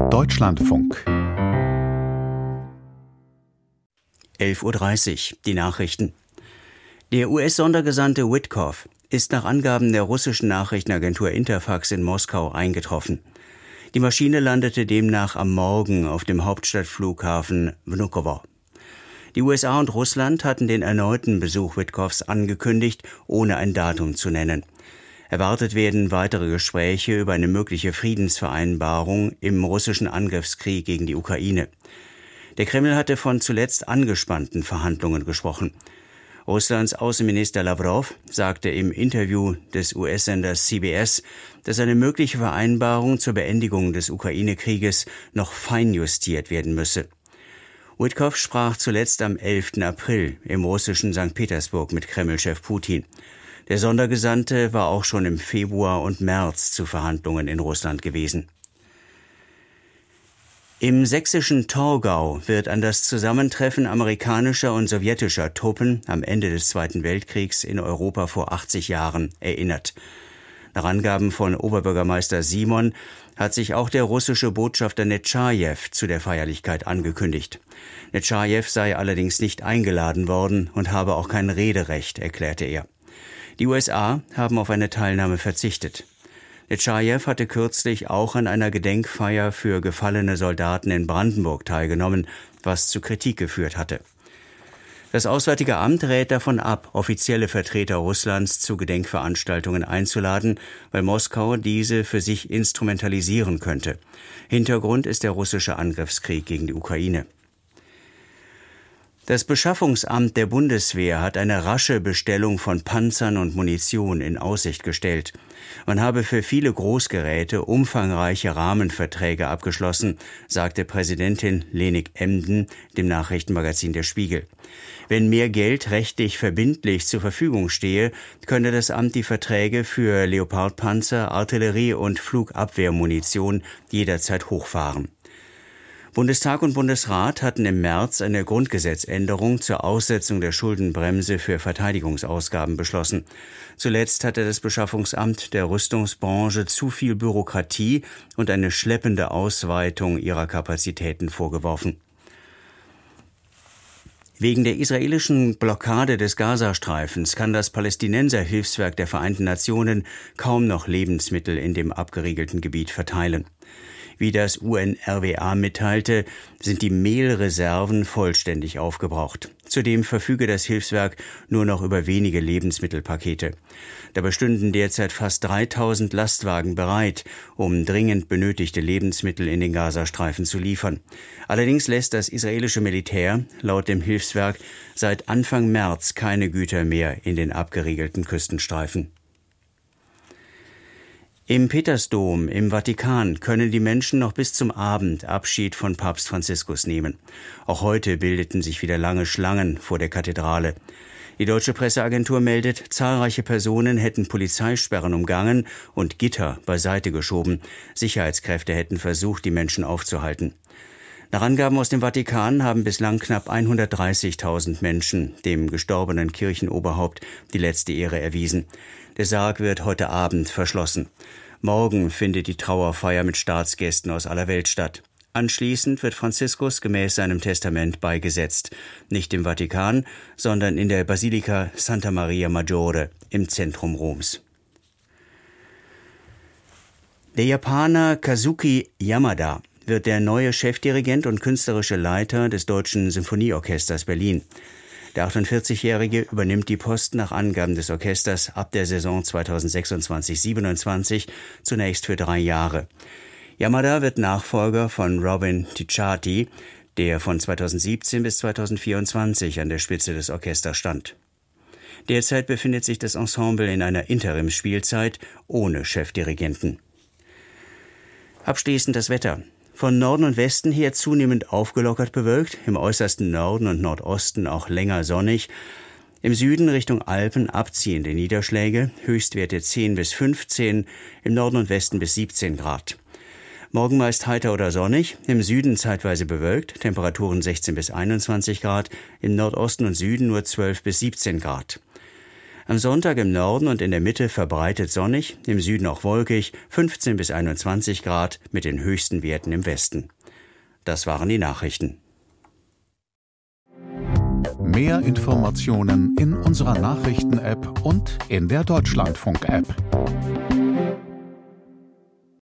Deutschlandfunk 11:30 Uhr, die Nachrichten. Der US-Sondergesandte Witkoff ist nach Angaben der russischen Nachrichtenagentur Interfax in Moskau eingetroffen. Die Maschine landete demnach am Morgen auf dem Hauptstadtflughafen Vnukovo. Die USA und Russland hatten den erneuten Besuch Witkoffs angekündigt, ohne ein Datum zu nennen. Erwartet werden weitere Gespräche über eine mögliche Friedensvereinbarung im russischen Angriffskrieg gegen die Ukraine. Der Kreml hatte von zuletzt angespannten Verhandlungen gesprochen. Russlands Außenminister Lawrow sagte im Interview des US-Senders CBS, dass eine mögliche Vereinbarung zur Beendigung des Ukraine-Krieges noch feinjustiert werden müsse. Witkoff sprach zuletzt am 11. April im russischen St. Petersburg mit Kreml-Chef Putin. Der Sondergesandte war auch schon im Februar und März zu Verhandlungen in Russland gewesen. Im sächsischen Torgau wird an das Zusammentreffen amerikanischer und sowjetischer Truppen am Ende des Zweiten Weltkriegs in Europa vor 80 Jahren erinnert. Nach Angaben von Oberbürgermeister Simon hat sich auch der russische Botschafter Netschajew zu der Feierlichkeit angekündigt. Netschajew sei allerdings nicht eingeladen worden und habe auch kein Rederecht, erklärte er. Die USA haben auf eine Teilnahme verzichtet. Netschajew hatte kürzlich auch an einer Gedenkfeier für gefallene Soldaten in Brandenburg teilgenommen, was zu Kritik geführt hatte. Das Auswärtige Amt rät davon ab, offizielle Vertreter Russlands zu Gedenkveranstaltungen einzuladen, weil Moskau diese für sich instrumentalisieren könnte. Hintergrund ist der russische Angriffskrieg gegen die Ukraine. Das Beschaffungsamt der Bundeswehr hat eine rasche Bestellung von Panzern und Munition in Aussicht gestellt. Man habe für viele Großgeräte umfangreiche Rahmenverträge abgeschlossen, sagte Präsidentin Lenik Emden dem Nachrichtenmagazin Der Spiegel. Wenn mehr Geld rechtlich verbindlich zur Verfügung stehe, könne das Amt die Verträge für Leopardpanzer, Artillerie und Flugabwehrmunition jederzeit hochfahren. Bundestag und Bundesrat hatten im März eine Grundgesetzänderung zur Aussetzung der Schuldenbremse für Verteidigungsausgaben beschlossen. Zuletzt hatte das Beschaffungsamt der Rüstungsbranche zu viel Bürokratie und eine schleppende Ausweitung ihrer Kapazitäten vorgeworfen. Wegen der israelischen Blockade des Gazastreifens kann das Palästinenserhilfswerk der Vereinten Nationen kaum noch Lebensmittel in dem abgeriegelten Gebiet verteilen. Wie das UNRWA mitteilte, sind die Mehlreserven vollständig aufgebraucht. Zudem verfüge das Hilfswerk nur noch über wenige Lebensmittelpakete. Dabei stünden derzeit fast 3000 Lastwagen bereit, um dringend benötigte Lebensmittel in den Gazastreifen zu liefern. Allerdings lässt das israelische Militär laut dem Hilfswerk seit Anfang März keine Güter mehr in den abgeriegelten Küstenstreifen. Im Petersdom im Vatikan können die Menschen noch bis zum Abend Abschied von Papst Franziskus nehmen. Auch heute bildeten sich wieder lange Schlangen vor der Kathedrale. Die deutsche Presseagentur meldet, zahlreiche Personen hätten Polizeisperren umgangen und Gitter beiseite geschoben. Sicherheitskräfte hätten versucht, die Menschen aufzuhalten. Nach Angaben aus dem Vatikan haben bislang knapp 130.000 Menschen dem gestorbenen Kirchenoberhaupt die letzte Ehre erwiesen. Der Sarg wird heute Abend verschlossen. Morgen findet die Trauerfeier mit Staatsgästen aus aller Welt statt. Anschließend wird Franziskus gemäß seinem Testament beigesetzt. Nicht im Vatikan, sondern in der Basilika Santa Maria Maggiore im Zentrum Roms. Der Japaner Kazuki Yamada wird der neue Chefdirigent und künstlerische Leiter des Deutschen Symphonieorchesters Berlin. Der 48-Jährige übernimmt die Posten nach Angaben des Orchesters ab der Saison 2026/27 zunächst für 3 Jahre. Yamada wird Nachfolger von Robin Ticciati, der von 2017 bis 2024 an der Spitze des Orchesters stand. Derzeit befindet sich das Ensemble in einer Interimsspielzeit ohne Chefdirigenten. Abschließend das Wetter. Von Norden und Westen her zunehmend aufgelockert bewölkt, im äußersten Norden und Nordosten auch länger sonnig. Im Süden Richtung Alpen abziehende Niederschläge, Höchstwerte 10 bis 15, im Norden und Westen bis 17 Grad. Morgen meist heiter oder sonnig, im Süden zeitweise bewölkt, Temperaturen 16 bis 21 Grad, im Nordosten und Süden nur 12 bis 17 Grad. Am Sonntag im Norden und in der Mitte verbreitet sonnig, im Süden auch wolkig, 15 bis 21 Grad mit den höchsten Werten im Westen. Das waren die Nachrichten. Mehr Informationen in unserer Nachrichten-App und in der Deutschlandfunk-App.